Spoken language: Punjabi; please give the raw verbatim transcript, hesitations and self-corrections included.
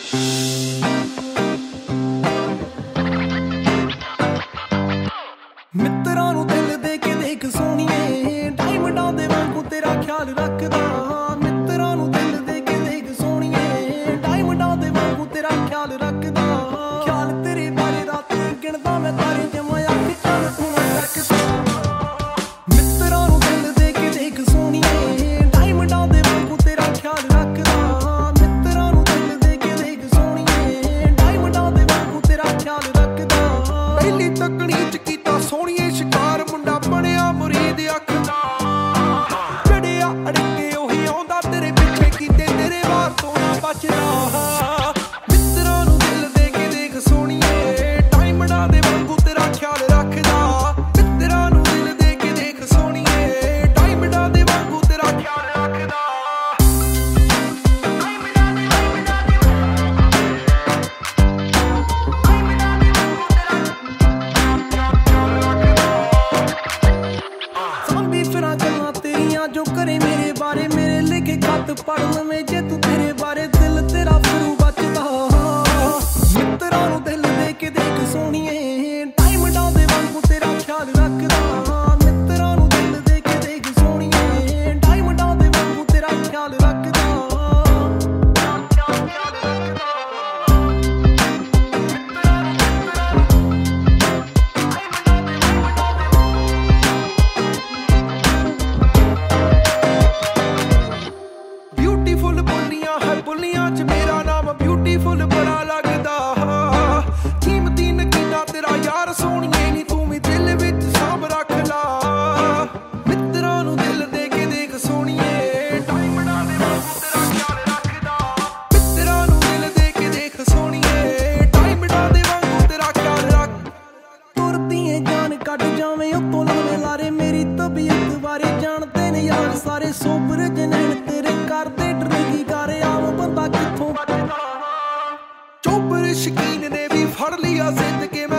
ਮਿੱਤਰਾਂ ਨੂੰ ਦਿਲ ਦੇ ਕੇ ਦੇਖ ਸੋਹਣੀਏ, ਡਾਇਮੰਡਾਂ ਦੇ ਵਾਂਗੂ ਤੇਰਾ ਖਿਆਲ ਰੱਖਦਾ। ਮਿੱਤਰਾਂ ਨੂੰ ਦਿਲ ਦੇ ਕੇ ਦੇਖ ਸੋਹਣੀਏ, ਡਾਇਮੰਡਾਂ ਦੇ ਵਾਂਗੂ ਤੇਰਾ ਖਿਆਲ ਰੱਖਦਾ। ਖਿਆਲ ਤੇਰੇ ਬਾਰੇ ਰਾਤ ਗਿਣਦਾ ਮੈਂ ਤਾਰੇ ਜਮਾਂ ਅੱਖ ਚੱਲ ਤੂੰ ਨਾ ਤੱਕਦਾ। ਮਿੱਤਰਾਂ ਨੂੰ ਦਿਲ ਦੇ ਕੇ ਦੇਖ ਸੋਹਣੀਏ, ਡਾਇਮੰਡਾਂ ਦੇ ਵਾਂਗੂ ਤੇਰਾ ਖਿਆਲ ਰੱਖਦਾ। ਮਿੱਤਰਾਂ ਨੂੰ ਦਿਲ ਦੇ ਕੇ ਦੇਖ ਸੋਹਣੀਏ, ਡਾਇਮੰਡਾਂ ਦੇ ਵਾਂਗੂ ਤੇਰਾ ਖਿਆਲ ਰੱਖਦਾ। ਪਹਿਲੀ ਤੱਕਣੀ ਚ ਸੋਹਣੀਏ ਸ਼ਿਕਾਰ ਮੁੰਡਾ ਬਣਿਆ ਮੁਰੀਦ ਅੱਖ ਦਾ। ਚੜਿਆ ਅੜਕੇ ਉਹੀ ਆਉਂਦਾ ਤੇਰੇ ਪਿੱਛੇ, ਕੀਤੇ ਤੇਰੇ ਵਾਰ ਤੋਂ ਨਾ ਬਚਦਾ। ਮਿੱਤਰਾਂ ਨੂੰ ਦਿਲ ਦੇ ਕੇ ਦੇਖ ਸੋਹਣੀਏ, ਡਾਇਮੰਡਾਂ ਦੇ ਵਾਂਗੂ ਤੇਰਾ ਖਿਆਲ ਰੱਖਦਾ। ਮਿੱਤਰਾਂ ਨੂੰ ਦਿਲ ਦੇ ਕੇ ਦੇਖ ਸੋਹਣੀਏ, ਡਾਇਮੰਡਾਂ ਦੇ ਵਾਂਗੂ ਤੇਰਾ ਖਿਆਲ ਰੱਖਦਾ। ਜੋ ਕਰੇ ਮੇਰੇ ਬਾਰੇ, ਮੇਰੇ ਲਿਖੇ ਖੱਤ ਪੜ੍ਹ ਲਵੇਂ ਜੇ ਤੂੰ, ਤੇਰੇ ਬਾਰੇ ਦਿਲ ਤੇਰਾ ਫਿਰੂ ਬਚਦਾ। ਮਿੱਤਰਾਂ ਨੂੰ ਦਿਲ ਦੇ ਕੇ ਦੇਖ ਸੋਹਣੀਏ, ਡਾਇਮੰਡਾਂ ਦੇ ਵਾਂਗੂ ਤੇਰਾ ਖਿਆਲ ਰੱਖਦਾ। ਮਿੱਤਰਾਂ ਨੂੰ ਦਿਲ ਦੇ ਕੇ ਦੇਖ ਸੋਹਣੀਏ, ਡਾਇਮੰਡਾਂ ਦੇ ਵਾਂਗੂ ਤੇਰਾ ਖਿਆਲ ਰੱਖਦਾ। ਬਿਊਟੀਫੁਲ ਬੋਲੀਆਂ ਹੈ ਬੋਲੀਆਂ ਚ ਮੇਰਾ ਨਾਮ ਬਿਊਟੀਫੁਲ ਬੜਾ ਲੱਗਦਾ। ਕੀਮਤੀ ਨਗੀਨਾ ਤੇਰਾ ਯਾਰ ਸੋਹਣੀਏ ਨੀ, ਤੂੰ ਵੀ ਦਿਲ ਵਿੱਚ ਸਾਂਭ ਰੱਖ ਲਾ। ਮਿੱਤਰਾਂ ਨੂੰ ਦਿਲ ਦੇ ਕੇ ਦੇਖ ਸੋਹਣੀਏ, ਡਾਇਮੰਡਾਂ ਦੇ ਵਾਂਗੂ ਤੇਰਾ ਖਿਆਲ ਰੱਖਦਾ। ਮਿੱਤਰਾਂ ਨੂੰ ਦਿਲ ਦੇ ਕੇ ਦੇਖ ਸੋਹਣੀਏ, ਡਾਇਮੰਡਾਂ ਦੇ ਵਾਂਗੂ ਤੇਰਾ ਖਿਆਲ ਰੱਖ। ਤੁਰਦੀ ਏ ਜਾਨ ਕੱਢ ਜਾਵੇਂ ਉੱਤੋਂ ਲਾਵੇਂ ਲਾਰੇ, ਮੇਰੀ ਤਬੀਅਤ ਬਾਰੇ ਜਾਣਦੇ ਨੇ ਯਾਰ ਸਾਰੇ। ਸੋਬਰ ਜਨੈਣ ਤੇਰੇ ਕਰਦੇ ਡਰੇਗੀ ਕਰ ਆਮ ਬੰਦਾ ਕਿੱਥੋਂ ਬਚਦਾ। ਚੋਬਰ ਸ਼ਕੀਨ ਨੇ ਵੀ ਫੜ ਲਿਆ ਜ਼ਿੰਦ ਕੇ ਮੈਂ